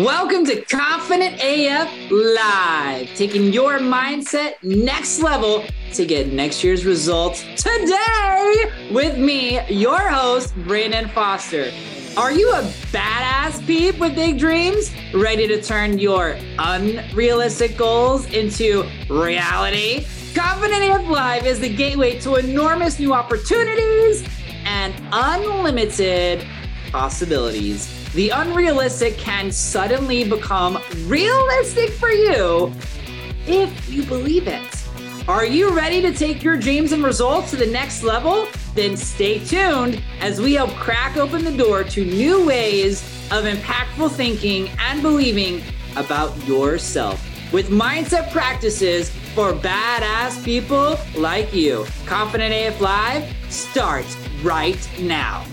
Welcome to Confident AF Live, taking your mindset next level to get next year's results today with me, your host, Brandon Foster. Are you a badass peep with big dreams, ready to turn your unrealistic goals into reality? Confident AF Live is the gateway to enormous new opportunities and unlimited possibilities. The unrealistic can suddenly become realistic for you if you believe it. Are you ready to take your dreams and results to the next level? Then stay tuned as we help crack open the door to new ways of impactful thinking and believing about yourself with mindset practices for badass people like you. Confident AF Live starts right now.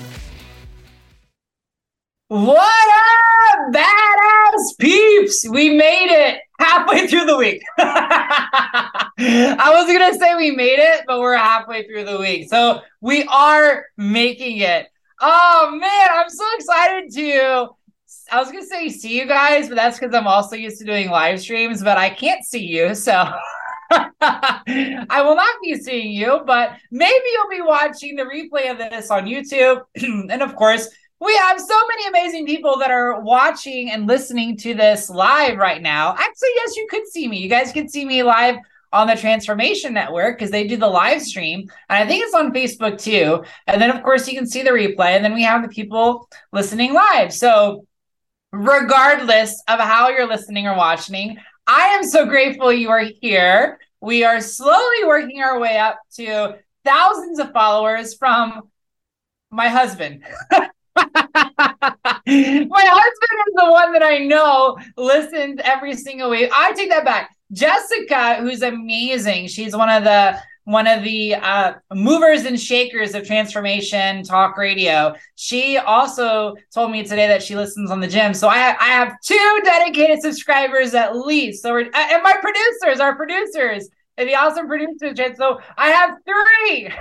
What up, badass peeps? We made it halfway through the week. I was going to say we made it, but we're halfway through the week. So we are making it. Oh, man, I'm so excited I was going to say see you guys, but that's because I'm also used to doing live streams, but I can't see you. So I will not be seeing you, but maybe you'll be watching the replay of this on YouTube. And of course, we have so many amazing people that are watching and listening to this live right now. Actually, yes, you could see me. You guys can see me live on the Transformation Network because they do the live stream. And I think it's on Facebook too. And then, of course, you can see the replay. And then we have the people listening live. So regardless of how you're listening or watching, I am so grateful you are here. We are slowly working our way up to thousands of followers from my husband. My husband is the one that I know listens every single week. I take that back. Jessica, who's amazing. She's one of the movers and shakers of Transformation Talk Radio. She also told me today that she listens on the gym. So I have 2 dedicated subscribers at least. So and my producers, our producers, and the awesome producers. So I have 3.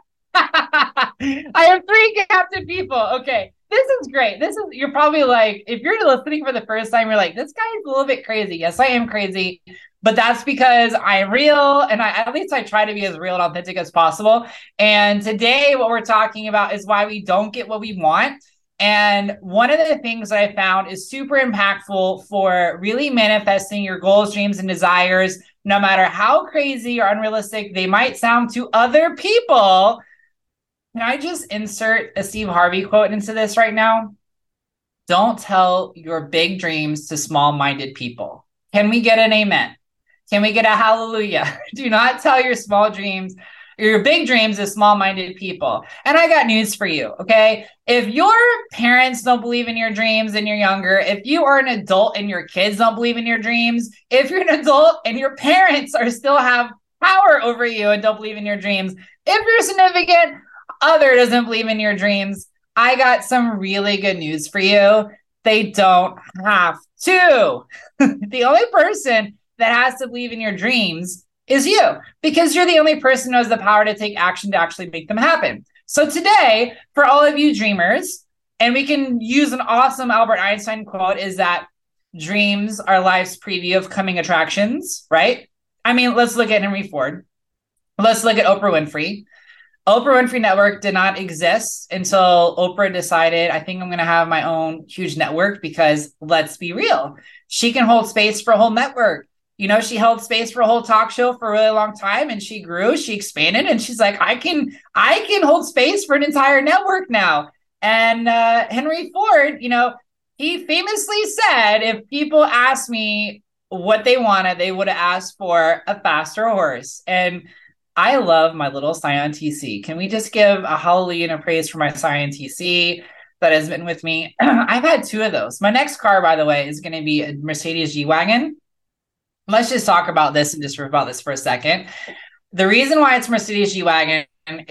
I have 3 captive people. Okay. This is great. You're probably like, if you're listening for the first time, you're like, this guy is a little bit crazy. Yes, I am crazy, but that's because I'm real. And at least I try to be as real and authentic as possible. And today what we're talking about is why we don't get what we want. And one of the things that I found is super impactful for really manifesting your goals, dreams, and desires, no matter how crazy or unrealistic they might sound to other people. Can I just insert a Steve Harvey quote into this right now? Don't tell your big dreams to small-minded people. Can we get an amen? Can we get a hallelujah? Do not tell your small dreams or your big dreams to small-minded people. And I got news for you, okay? If your parents don't believe in your dreams and you're younger, if you are an adult and your kids don't believe in your dreams, if you're an adult and your parents still have power over you and don't believe in your dreams, if you're significant other doesn't believe in your dreams, I got some really good news for you. They don't have to. The only person that has to believe in your dreams is you, because you're the only person who has the power to take action to actually make them happen. So today, for all of you dreamers, and we can use an awesome Albert Einstein quote, is that dreams are life's preview of coming attractions, right? I mean, let's look at Henry Ford. Let's look at Oprah Winfrey. Oprah Winfrey Network did not exist until Oprah decided, I think I'm going to have my own huge network, because let's be real, she can hold space for a whole network. You know, she held space for a whole talk show for a really long time, and she grew, she expanded, and she's like, I can hold space for an entire network now. And Henry Ford, you know, he famously said, if people asked me what they wanted, they would have asked for a faster horse. And I love my little Scion TC. Can we just give a hallelujah and a praise for my Scion TC that has been with me? I've had 2 of those. My next car, by the way, is going to be a Mercedes G-Wagon. Let's just talk about this and just rip about this for a second. The reason why it's Mercedes G-Wagon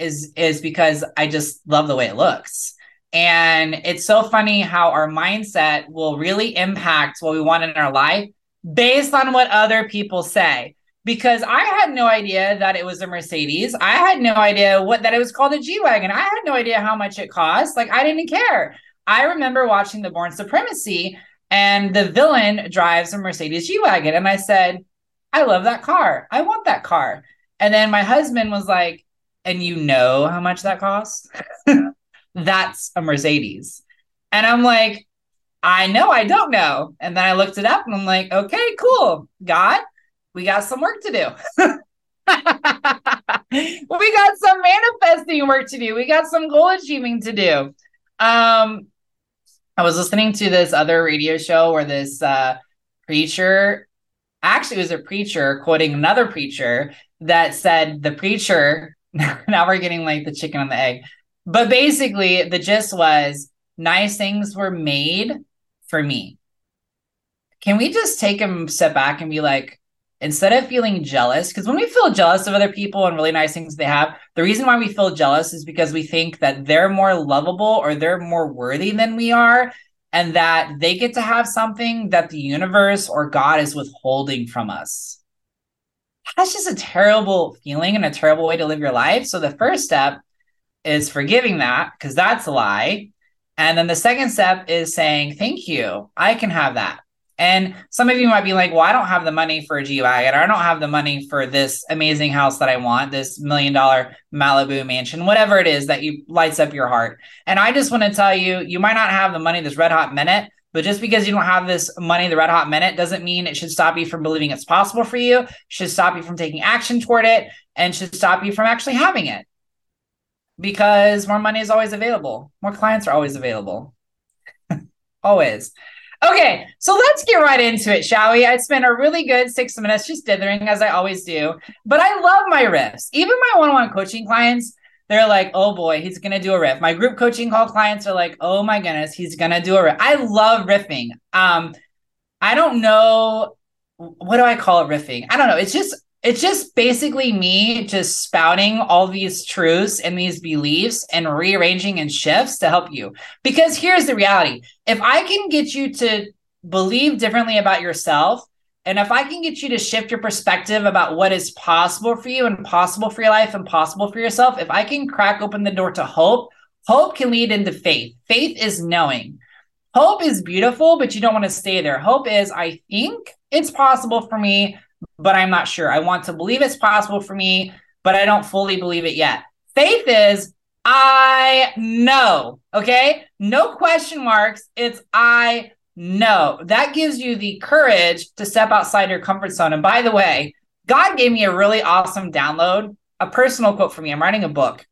is because I just love the way it looks. And it's so funny how our mindset will really impact what we want in our life based on what other people say. Because I had no idea that it was a Mercedes. I had no idea that it was called a G-Wagon. I had no idea how much it cost. Like, I didn't care. I remember watching The Bourne Supremacy, And the villain drives a Mercedes G-Wagon. And I said, I love that car. I want that car. And then my husband was like, and you know how much that costs? That's a Mercedes. And I'm like, I know, I don't know. And then I looked it up and I'm like, okay, cool. God, we got some work to do. We got some manifesting work to do. We got some goal achieving to do. I was listening to this other radio show where this preacher, actually it was a preacher quoting another preacher that said the preacher, now we're getting like the chicken and the egg, but basically the gist was nice things were made for me. Can we just take a step back and be like, instead of feeling jealous, because when we feel jealous of other people and really nice things they have, the reason why we feel jealous is because we think that they're more lovable or they're more worthy than we are, and that they get to have something that the universe or God is withholding from us. That's just a terrible feeling and a terrible way to live your life. So the first step is forgiving that, because that's a lie. And then the second step is saying, thank you, I can have that. And some of you might be like, well, I don't have the money for a G-Wagon, or I don't have the money for this amazing house that I want, this $1 million Malibu mansion, whatever it is that you lights up your heart. And I just want to tell you, you might not have the money this red hot minute, but just because you don't have this money the red hot minute doesn't mean it should stop you from believing it's possible for you, should stop you from taking action toward it, and should stop you from actually having it. Because more money is always available. More clients are always available. Always. Okay, so let's get right into it, shall we? I spent a really good 6 minutes just dithering, as I always do. But I love my riffs. Even my one-on-one coaching clients, they're like, oh boy, he's going to do a riff. My group coaching call clients are like, oh my goodness, he's going to do a riff. I love riffing. I don't know, what do I call it, riffing? I don't know. It's just basically me just spouting all these truths and these beliefs and rearranging and shifts to help you. Because here's the reality. If I can get you to believe differently about yourself, and if I can get you to shift your perspective about what is possible for you and possible for your life and possible for yourself, if I can crack open the door to hope, hope can lead into faith. Faith is knowing. Hope is beautiful, but you don't want to stay there. Hope is, I think it's possible for me, but I'm not sure. I want to believe it's possible for me, but I don't fully believe it yet. Faith is, I know, okay? No question marks. It's I know. That gives you the courage to step outside your comfort zone. And by the way, God gave me a really awesome download, a personal quote for me. I'm writing a book.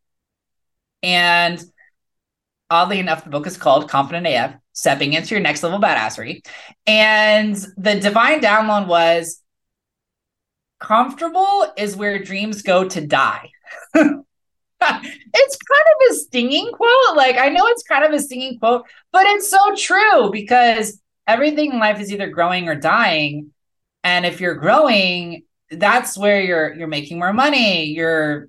And oddly enough, the book is called Confident AF, Stepping into Your Next Level Badassery. And the divine download was, comfortable is where dreams go to die. It's kind of a stinging quote. Like, I know it's kind of a stinging quote, but it's so true, because everything in life is either growing or dying. And if you're growing, that's where you're making more money. You're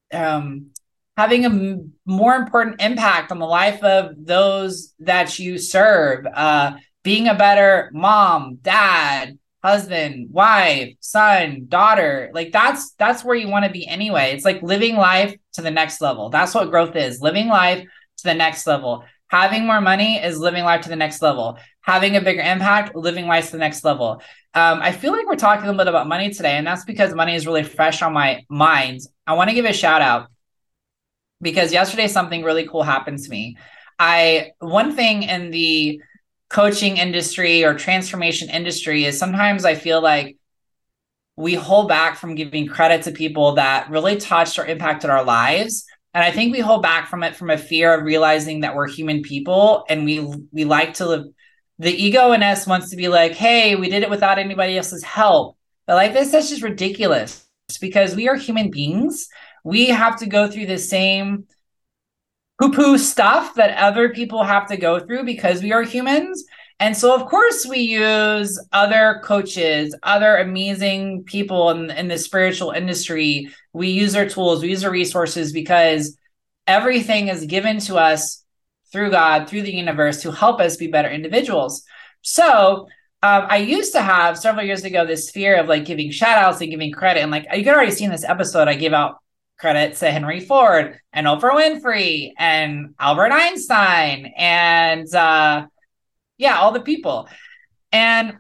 having a more important impact on the life of those that you serve. Being a better mom, dad, husband, wife, son, daughter, like that's where you want to be anyway. It's like living life to the next level. That's what growth is. Living life to the next level. Having more money is living life to the next level. Having a bigger impact, living life to the next level. I feel like we're talking a little bit about money today, and that's because money is really fresh on my mind. I want to give a shout out because yesterday something really cool happened to me. One thing in the coaching industry or transformation industry is sometimes I feel like we hold back from giving credit to people that really touched or impacted our lives. And I think we hold back from it from a fear of realizing that we're human people, and we like to live. The ego in us wants to be like, hey, we did it without anybody else's help. But like this, that's just ridiculous, because we are human beings. We have to go through the same poo-poo stuff that other people have to go through because we are humans. And so, of course, we use other coaches, other amazing people in the spiritual industry. We use their tools, we use their resources, because everything is given to us through God, through the universe, to help us be better individuals. So I used to have several years ago this fear of like giving shout outs and giving credit. And like you could already see in this episode, I gave out credit to Henry Ford and Oprah Winfrey and Albert Einstein and all the people. And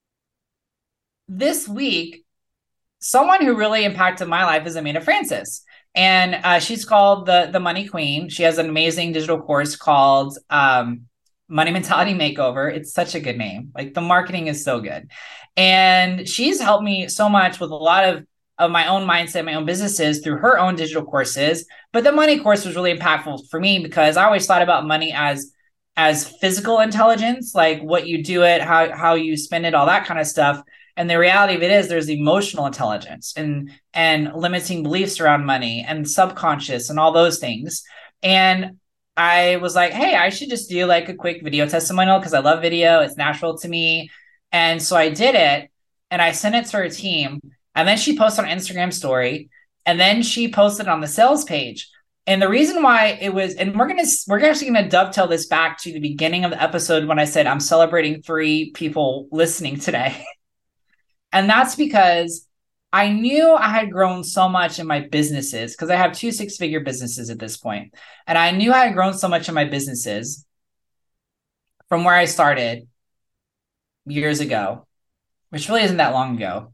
this week, someone who really impacted my life is Amanda Francis. And she's called the Money Queen. She has an amazing digital course called Money Mentality Makeover. It's such a good name. Like the marketing is so good. And she's helped me so much with a lot of my own mindset, my own businesses through her own digital courses. But the money course was really impactful for me because I always thought about money as physical intelligence, like what you do it, how you spend it, all that kind of stuff. And the reality of it is there's emotional intelligence and limiting beliefs around money and subconscious and all those things. And I was like, hey, I should just do like a quick video testimonial because I love video. It's natural to me. And so I did it and I sent it to her team. And then she posted on Instagram story. And then she posted on the sales page. And the reason why it was, and we're actually gonna dovetail this back to the beginning of the episode when I said I'm celebrating 3 people listening today. And that's because I knew I had grown so much in my businesses because I have 2 6-figure businesses at this point. And I knew I had grown so much in my businesses from where I started years ago, which really isn't that long ago.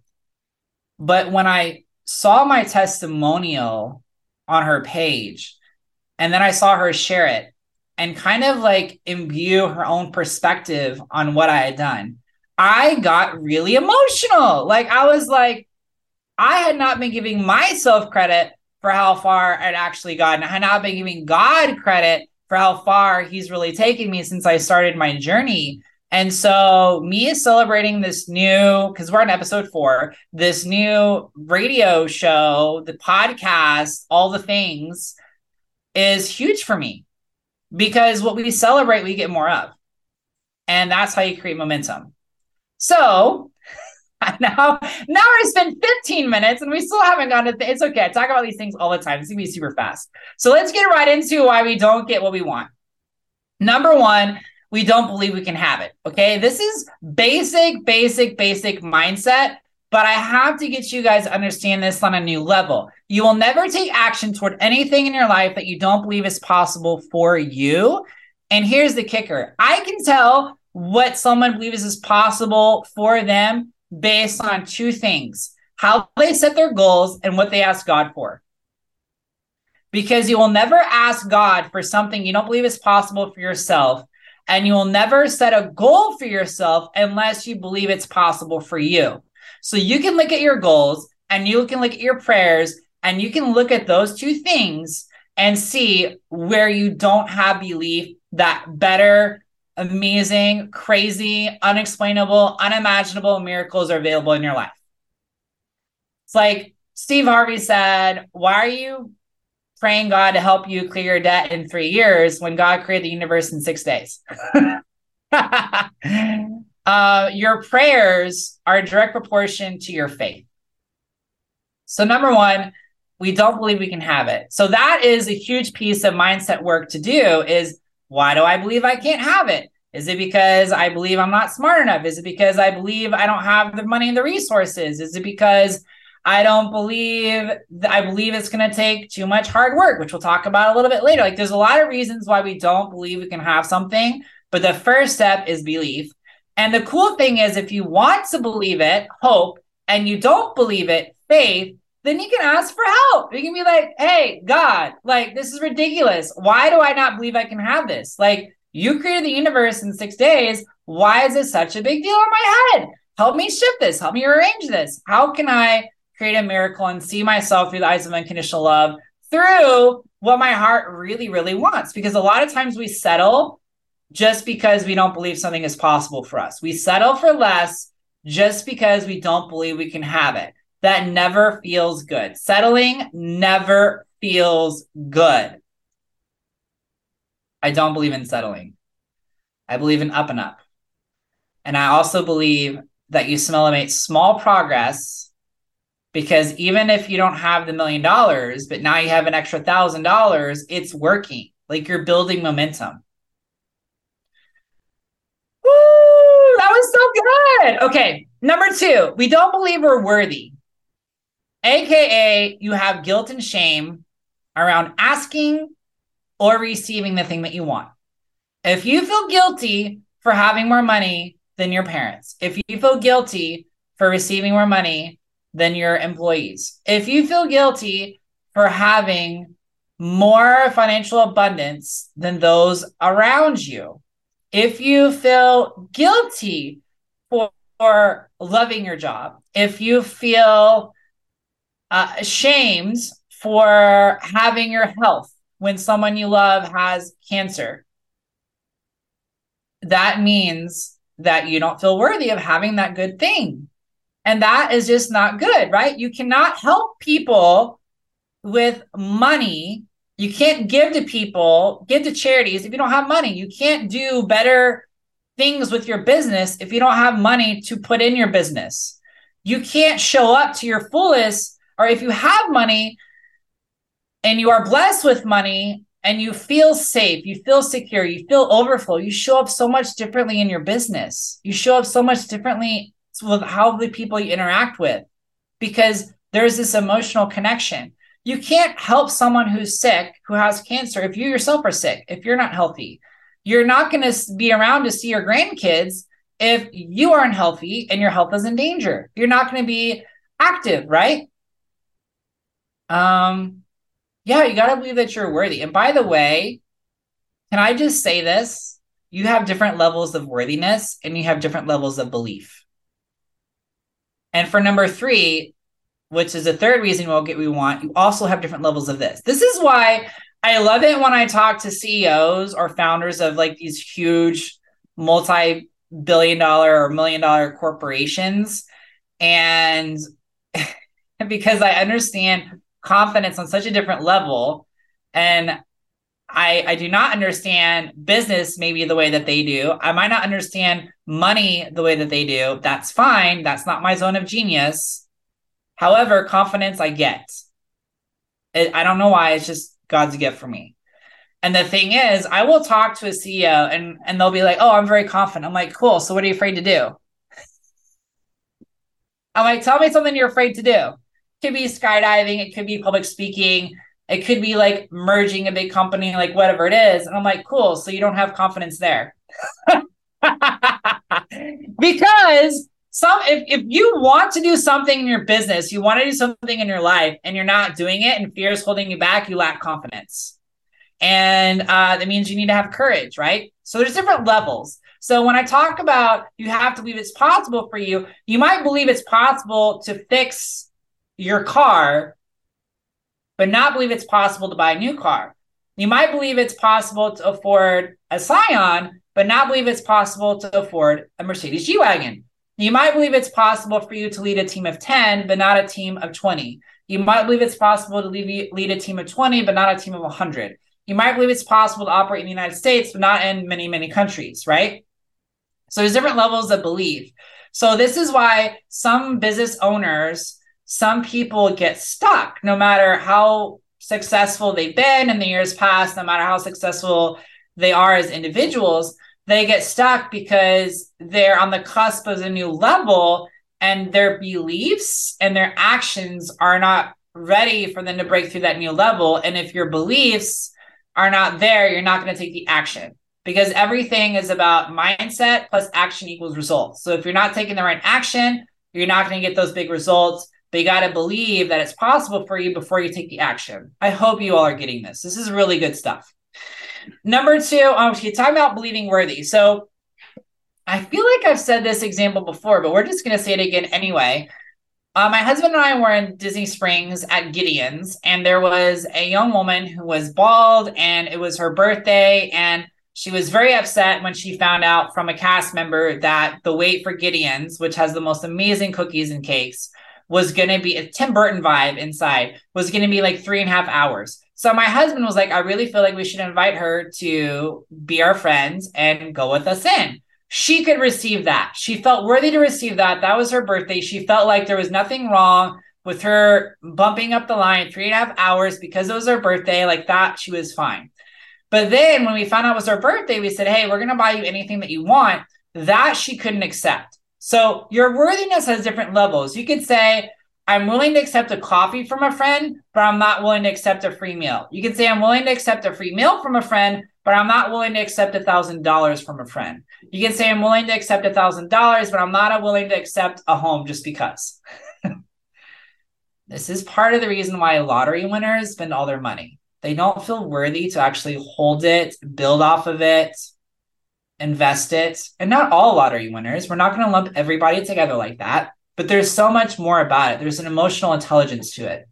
But when I saw my testimonial on her page, and then I saw her share it and kind of like imbue her own perspective on what I had done, I got really emotional. Like I was like, I had not been giving myself credit for how far I'd actually gotten. I had not been giving God credit for how far he's really taken me since I started my journey. And so me celebrating this new, because we're on episode 4, this new radio show, the podcast, all the things is huge for me because what we celebrate, we get more of. And that's how you create momentum. So now I spent 15 minutes and we still haven't gotten to it's okay. I talk about these things all the time. It's gonna be super fast. So let's get right into why we don't get what we want. Number 1, we don't believe we can have it. Okay. This is basic mindset, but I have to get you guys to understand this on a new level. You will never take action toward anything in your life that you don't believe is possible for you. And here's the kicker. I can tell what someone believes is possible for them based on 2 things: how they set their goals and what they ask God for. Because you will never ask God for something you don't believe is possible for yourself. And you will never set a goal for yourself unless you believe it's possible for you. So you can look at your goals and you can look at your prayers and you can look at those 2 things and see where you don't have belief that better, amazing, crazy, unexplainable, unimaginable miracles are available in your life. It's like Steve Harvey said, why are you praying God to help you clear your debt in 3 years when God created the universe in 6 days? Your prayers are a direct proportion to your faith. So number 1, we don't believe we can have it. So that is a huge piece of mindset work to do is, why do I believe I can't have it? Is it because I believe I'm not smart enough? Is it because I believe I don't have the money and the resources? Is it because I believe it's going to take too much hard work, which we'll talk about a little bit later. Like there's a lot of reasons why we don't believe we can have something, but the first step is belief. And the cool thing is if you want to believe it, hope, and you don't believe it, faith, then you can ask for help. You can be like, hey, God, like this is ridiculous. Why do I not believe I can have this? Like you created the universe in 6 days. Why is it such a big deal in my head? Help me shift this. Help me arrange this. How can I create a miracle and see myself through the eyes of unconditional love through what my heart really, really wants? Because a lot of times we settle just because we don't believe something is possible for us. We settle for less just because we don't believe we can have it. That never feels good. Settling never feels good. I don't believe in settling. I believe in up and up. And I also believe that you celebrate small progress, because even if you don't have the $1 million, but now you have an extra $1,000, it's working. Like you're building momentum. Woo! That was so good. Okay. Number 2, we don't believe we're worthy. AKA you have guilt and shame around asking or receiving the thing that you want. If you feel guilty for having more money than your parents. If you feel guilty for receiving more money than your employees, if you feel guilty for having more financial abundance than those around you, if you feel guilty for loving your job, if you feel ashamed for having your health when someone you love has cancer, that means that you don't feel worthy of having that good thing. And that is just not good, right? You cannot help people with money. You can't give to people, give to charities if you don't have money. You can't do better things with your business if you don't have money to put in your business. You can't show up to your fullest, or if you have money and you are blessed with money and you feel safe, you feel secure, you feel overflow, you show up so much differently in your business. You show up so much differently with how the people you interact with, because there's this emotional connection. You can't help someone who's sick, who has cancer, if you yourself are sick, if you're not healthy. You're not going to be around to see your grandkids if you aren't healthy and your health is in danger. You're not going to be active, right? Yeah, you got to believe that you're worthy. And by the way, can I just say this? You have different levels of worthiness and you have different levels of belief. And for number 3, which is the third reason we want, you also have different levels of this. This is why I love it when I talk to CEOs or founders of like these huge multi-billion-dollar or million-dollar corporations. And because I understand confidence on such a different level, and I do not understand business maybe the way that they do. I might not understand money the way that they do. That's fine. That's not my zone of genius. However, confidence I get. I don't know why. It's just God's gift for me. And the thing is, I will talk to a CEO and they'll be like, oh, I'm very confident. I'm like, cool. So what are you afraid to do? I'm like, tell me something you're afraid to do. It could be skydiving. It could be public speaking. It could be like merging a big company, like whatever it is. And I'm like, cool. So you don't have confidence there. Because if you want to do something in your business, you want to do something in your life and you're not doing it and fear is holding you back, you lack confidence. And that means you need to have courage, right? So there's different levels. So when I talk about you have to believe it's possible for you, you might believe it's possible to fix your car, but not believe it's possible to buy a new car. You might believe it's possible to afford a Scion, but not believe it's possible to afford a Mercedes G-Wagon. You might believe it's possible for you to lead a team of 10, but not a team of 20. You might believe it's possible to lead a team of 20, but not a team of 100. You might believe it's possible to operate in the United States, but not in many, many countries, right? So there's different levels of belief. So this is why some business owners, some people get stuck, no matter how successful they've been in the years past, no matter how successful they are as individuals, they get stuck because they're on the cusp of a new level and their beliefs and their actions are not ready for them to break through that new level. And if your beliefs are not there, you're not going to take the action, because everything is about mindset plus action equals results. So if you're not taking the right action, you're not going to get those big results. But you got to believe that it's possible for you before you take the action. I hope you all are getting this. This is really good stuff. Number 2, you're talking about believing worthy. So I feel like I've said this example before, but we're just going to say it again anyway. My husband and I were in Disney Springs at Gideon's, and there was a young woman who was bald, and it was her birthday, and she was very upset when she found out from a cast member that the wait for Gideon's, which has the most amazing cookies and cakes, was going to be a Tim Burton vibe inside, was going to be like 3.5 hours. So my husband was like, I really feel like we should invite her to be our friends and go with us in. She could receive that. She felt worthy to receive that. That was her birthday. She felt like there was nothing wrong with her bumping up the line 3.5 hours because it was her birthday. Like that, she was fine. But then when we found out it was her birthday, we said, hey, we're going to buy you anything that you want. That she couldn't accept. So your worthiness has different levels. You could say, I'm willing to accept a coffee from a friend, but I'm not willing to accept a free meal. You could say, I'm willing to accept a free meal from a friend, but I'm not willing to accept $1,000 from a friend. You can say I'm willing to accept $1,000, but I'm not willing to accept a home just because. This is part of the reason why lottery winners spend all their money. They don't feel worthy to actually hold it, build off of it, invest it. And not all lottery winners. We're not going to lump everybody together like that, but there's so much more about it. There's an emotional intelligence to it.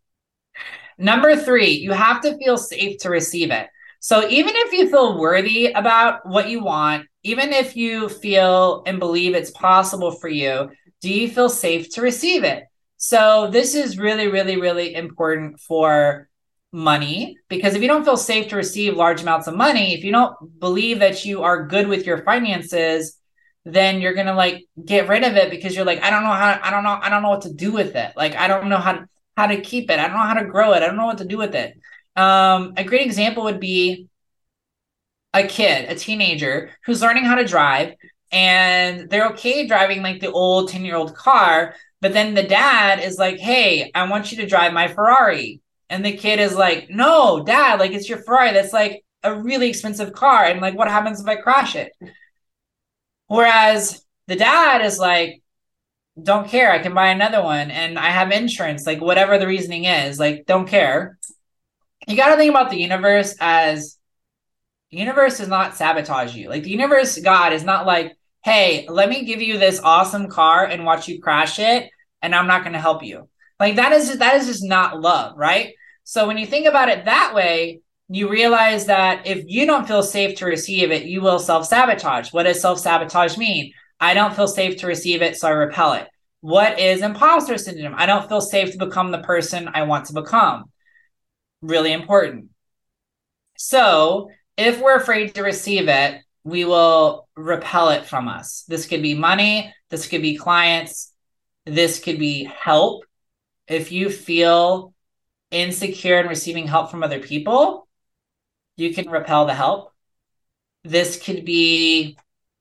Number 3, you have to feel safe to receive it. So even if you feel worthy about what you want, even if you feel and believe it's possible for you, do you feel safe to receive it? So this is really, really, really important for money, because if you don't feel safe to receive large amounts of money, if you don't believe that you are good with your finances, then you're going to like get rid of it because you're like, I don't know what to do with it. Like, I don't know how to keep it. I don't know how to grow it. I don't know what to do with it. A great example would be a kid, a teenager who's learning how to drive, and they're okay driving like the old 10-year-old car. But then the dad is like, hey, I want you to drive my Ferrari. And the kid is like, no, dad, like it's your Ferrari. That's like a really expensive car. And like, what happens if I crash it? Whereas the dad is like, don't care. I can buy another one and I have insurance, like whatever the reasoning is, like, don't care. You got to think about the universe as the universe does not sabotage you. Like the universe, God is not like, hey, let me give you this awesome car and watch you crash it, and I'm not going to help you. Like that is just not love, right? So when you think about it that way, you realize that if you don't feel safe to receive it, you will self-sabotage. What does self-sabotage mean? I don't feel safe to receive it, so I repel it. What is imposter syndrome? I don't feel safe to become the person I want to become. Really important. So if we're afraid to receive it, we will repel it from us. This could be money. This could be clients. This could be help. If you feel insecure in receiving help from other people, you can repel the help. This could be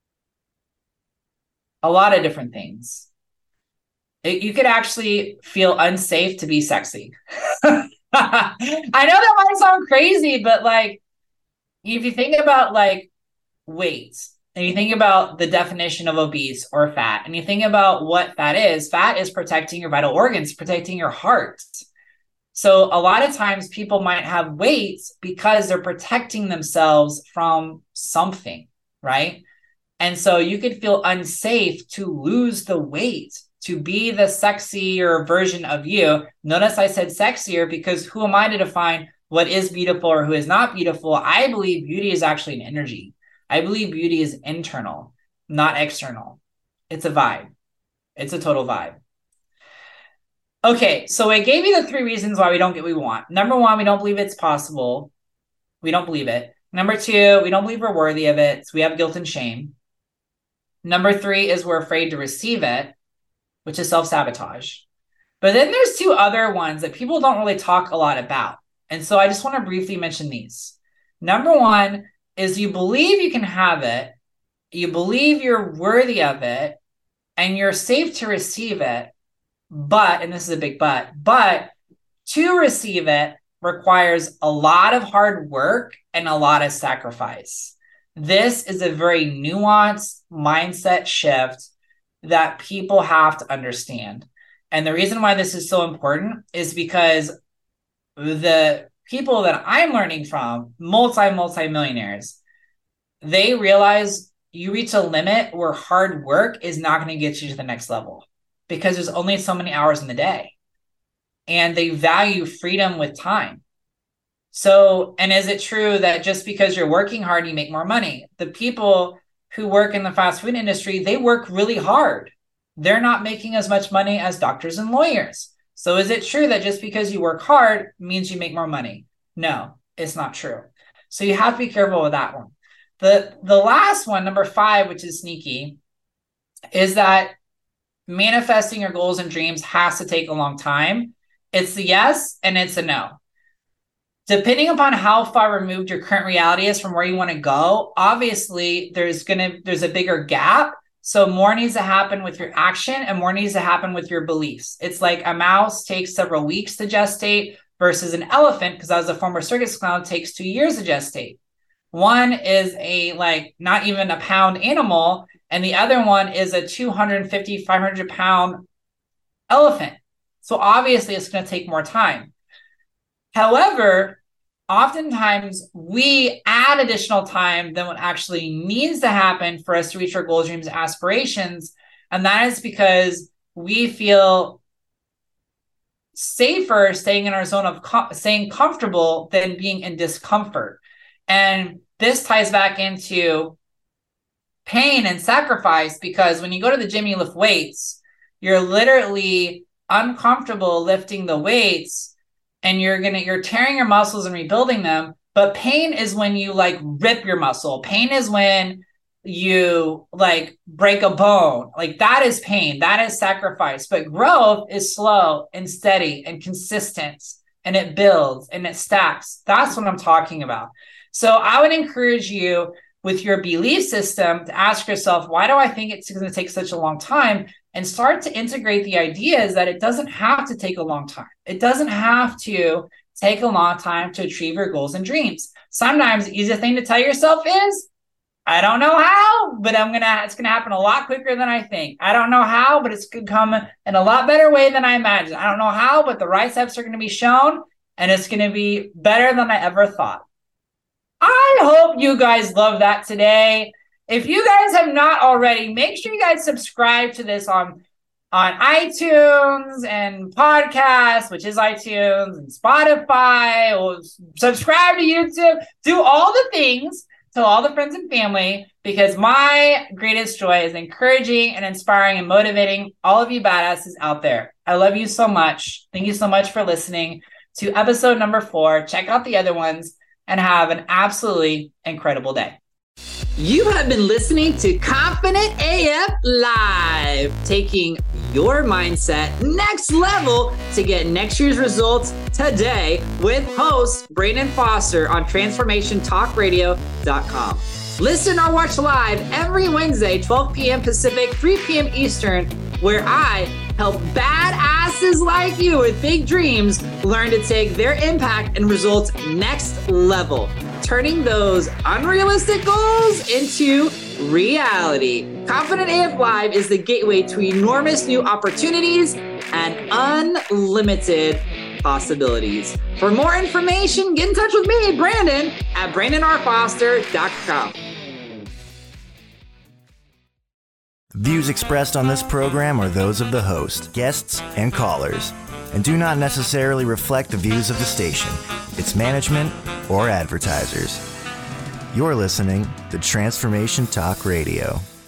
a lot of different things. You could actually feel unsafe to be sexy. I know that might sound crazy, but like, if you think about like weight, and you think about the definition of obese or fat, and you think about what fat is protecting your vital organs, protecting your heart. So a lot of times people might have weight because they're protecting themselves from something, right? And so you could feel unsafe to lose the weight, to be the sexier version of you. Notice I said sexier because who am I to define what is beautiful or who is not beautiful? I believe beauty is actually an energy. I believe beauty is internal, not external. It's a vibe. It's a total vibe. Okay, so I gave you the 3 reasons why we don't get what we want. Number 1, we don't believe it's possible. We don't believe it. Number 2, we don't believe we're worthy of it. So we have guilt and shame. Number 3 is we're afraid to receive it, which is self-sabotage. But then there's 2 other ones that people don't really talk a lot about. And so I just want to briefly mention these. Number 1 is you believe you can have it, you believe you're worthy of it, and you're safe to receive it. But, and this is a big but to receive it requires a lot of hard work and a lot of sacrifice. This is a very nuanced mindset shift that people have to understand. And the reason why this is so important is because the people that I'm learning from, multi-millionaires, they realize you reach a limit where hard work is not going to get you to the next level because there's only so many hours in the day. And they value freedom with time. So, and is it true that just because you're working hard, you make more money? The people who work in the fast food industry, they work really hard. They're not making as much money as doctors and lawyers. So is it true that just because you work hard means you make more money? No, it's not true. So you have to be careful with that one. The last one, number 5, which is sneaky, is that manifesting your goals and dreams has to take a long time. It's a yes and it's a no. Depending upon how far removed your current reality is from where you want to go, obviously there's a bigger gap. So more needs to happen with your action and more needs to happen with your beliefs. It's like a mouse takes several weeks to gestate versus an elephant, because I was a former circus clown, takes 2 years to gestate. One is a like not even a pound animal, and the other one is a 250, 500 pound elephant. So obviously it's going to take more time. However, oftentimes we add additional time than what actually needs to happen for us to reach our goals, dreams, aspirations. And that is because we feel safer staying in our zone of staying comfortable than being in discomfort. And this ties back into pain and sacrifice, because when you go to the gym, you lift weights, you're literally uncomfortable lifting the weights, and you're tearing your muscles and rebuilding them. But pain is when you like rip your muscle. Pain is when you like break a bone. Like that is pain. That is sacrifice. But growth is slow and steady and consistent, and it builds and it stacks. That's what I'm talking about. So I would encourage you with your belief system to ask yourself, why do I think it's going to take such a long time? And start to integrate the ideas that it doesn't have to take a long time. It doesn't have to take a long time to achieve your goals and dreams. Sometimes the easiest thing to tell yourself is, I don't know how, but it's gonna happen a lot quicker than I think. I don't know how, but it's gonna come in a lot better way than I imagined. I don't know how, but the right steps are gonna be shown, and it's gonna be better than I ever thought. I hope you guys love that today. If you guys have not already, make sure you guys subscribe to this on iTunes and podcasts, which is iTunes and Spotify, or subscribe to YouTube, do all the things to all the friends and family, because my greatest joy is encouraging and inspiring and motivating all of you badasses out there. I love you so much. Thank you so much for listening to episode number 4. Check out the other ones and have an absolutely incredible day. You have been listening to Confident AF Live, taking your mindset next level to get next year's results today, with host Brandon Foster on TransformationTalkRadio.com. Listen or watch live every Wednesday, 12 p.m. Pacific, 3 p.m. Eastern, where I help badasses like you with big dreams learn to take their impact and results next level, turning those unrealistic goals into reality. Confident AF Live is the gateway to enormous new opportunities and unlimited possibilities. For more information, get in touch with me, Brandon, at BrandonRFoster.com. Views expressed on this program are those of the host, guests, and callers, and do not necessarily reflect the views of the station, its management, or advertisers. You're listening to Transformation Talk Radio.